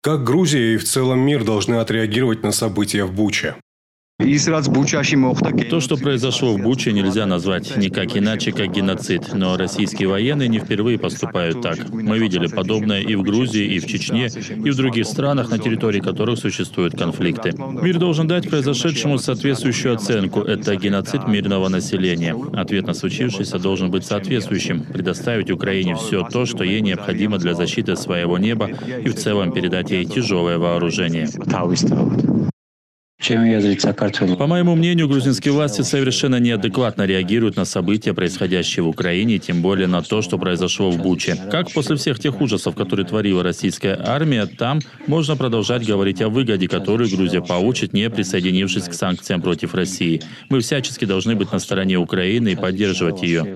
Как Грузия и в целом мир должны отреагировать на события в Буче? То, что произошло в Буче, нельзя назвать никак иначе, как геноцид. Но российские военные не впервые поступают так. Мы видели подобное и в Грузии, и в Чечне, и в других странах, на территории которых существуют конфликты. Мир должен дать произошедшему соответствующую оценку. Это геноцид мирного населения. Ответ на случившееся должен быть соответствующим. Предоставить Украине все то, что ей необходимо для защиты своего неба, и в целом передать ей тяжелое вооружение. По моему мнению, грузинские власти совершенно неадекватно реагируют на события, происходящие в Украине, тем более на то, что произошло в Буче. Как после всех тех ужасов, которые творила российская армия, там можно продолжать говорить о выгоде, которую Грузия получит, не присоединившись к санкциям против России. Мы всячески должны быть на стороне Украины и поддерживать ее.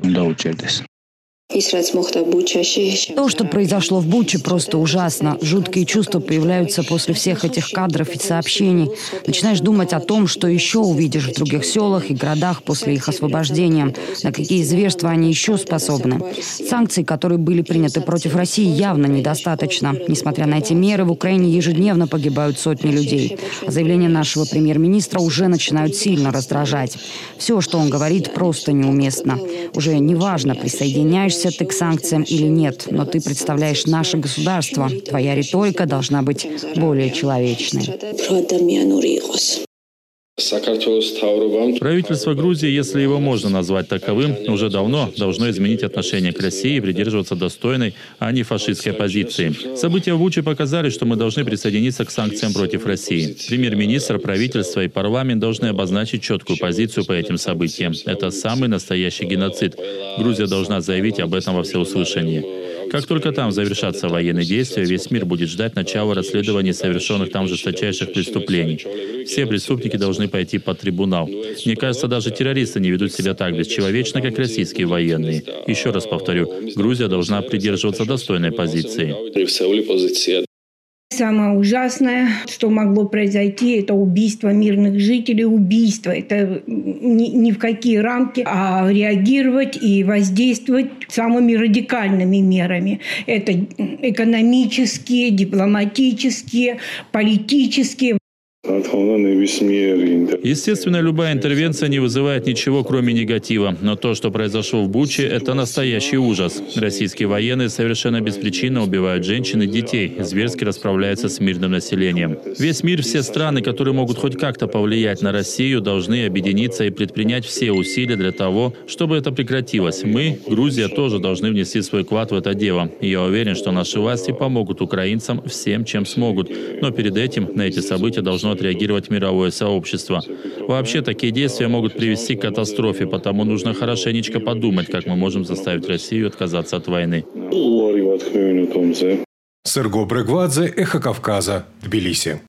То, что произошло в Буче, просто ужасно. Жуткие чувства появляются после всех этих кадров и сообщений. Начинаешь думать о том, что еще увидишь в других селах и городах после их освобождения, на какие зверства они еще способны. Санкций, которые были приняты против России, явно недостаточно. Несмотря на эти меры, в Украине ежедневно погибают сотни людей. А заявления нашего премьер-министра уже начинают сильно раздражать. Все, что он говорит, просто неуместно. Уже неважно, присоединяешься ты к санкциям или нет, но ты представляешь наше государство. Твоя риторика должна быть более человечной. Правительство Грузии, если его можно назвать таковым, уже давно должно изменить отношение к России и придерживаться достойной, а не фашистской позиции. События в Буче показали, что мы должны присоединиться к санкциям против России. Премьер-министр, правительство и парламент должны обозначить четкую позицию по этим событиям. Это самый настоящий геноцид. Грузия должна заявить об этом во всеуслышание. Как только там завершатся военные действия, весь мир будет ждать начала расследования совершенных там жесточайших преступлений. Все преступники должны пойти под трибунал. Мне кажется, даже террористы не ведут себя так бесчеловечно, как российские военные. Еще раз повторю, Грузия должна придерживаться достойной позиции. Самое ужасное, что могло произойти, это убийство мирных жителей. Убийство. Это ни в какие рамки, а реагировать и воздействовать самыми радикальными мерами. Это экономические, дипломатические, политические. Естественно, любая интервенция не вызывает ничего, кроме негатива. Но то, что произошло в Буче, это настоящий ужас. Российские военные совершенно беспричинно убивают женщин и детей, зверски расправляются с мирным населением. Весь мир, все страны, которые могут хоть как-то повлиять на Россию, должны объединиться и предпринять все усилия для того, чтобы это прекратилось. Мы, Грузия, тоже должны внести свой вклад в это дело. И я уверен, что наши власти помогут украинцам всем, чем смогут. Но перед этим на эти события должно отреагировать мировое сообщество. Вообще, такие действия могут привести к катастрофе, потому нужно хорошенечко подумать, как мы можем заставить Россию отказаться от войны. Серго Брегвадзе, Эхо Кавказа, Тбилиси.